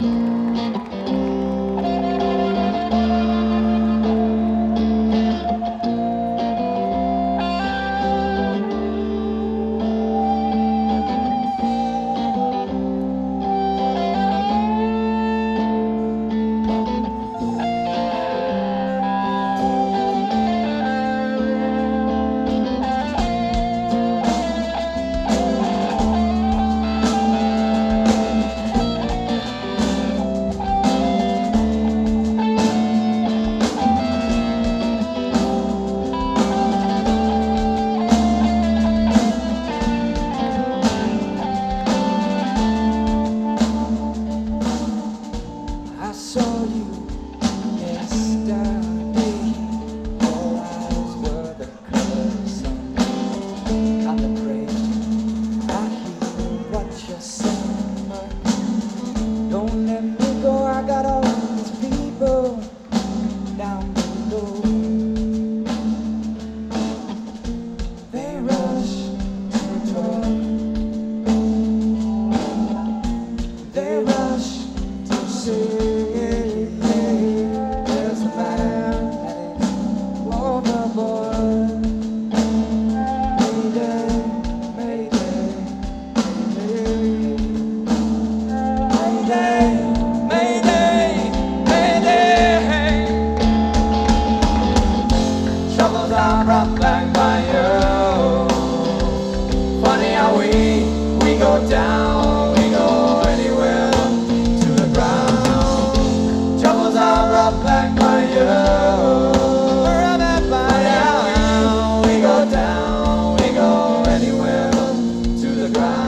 I saw you yesterday. Your eyes were the color of sun. Contemplate, I hear what you're saying, but don't let me go. I got all these people down below. They rush to talk. They rush to say. Brought back by you. Funny how we go down, we go anywhere to the ground. Troubles are brought back by you. Funny how we go down, we go anywhere to the ground.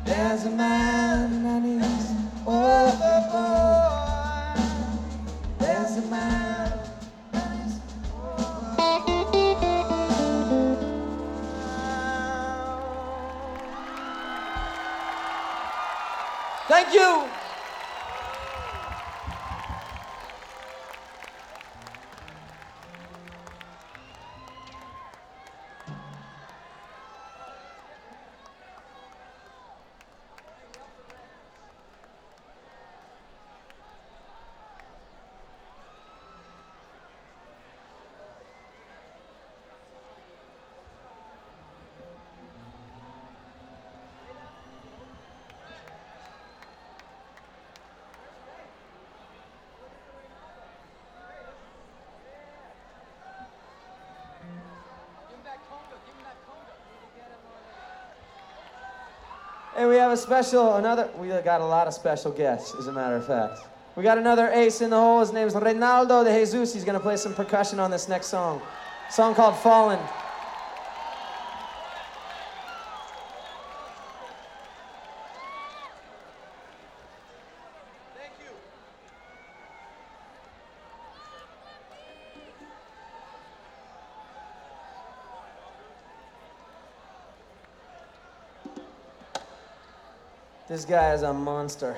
There's a man and he's overboard. There's a man and he's overboard. Thank you. Hey, we have a special, we got a lot of special guests, as a matter of fact. We got another ace in the hole. His name's Reynaldo de Jesus. He's gonna play some percussion on this next song. A song called Fallen. Thank you. This guy is a monster.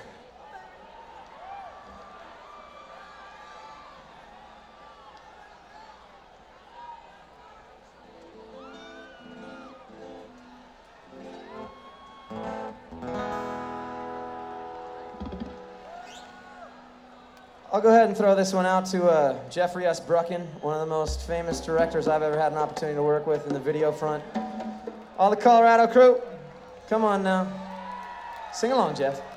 I'll go ahead and throw this one out to Jeffrey S. Brucken, one of the most famous directors I've ever had an opportunity to work with in the video front. All the Colorado crew, come on now. Sing along, Jeff.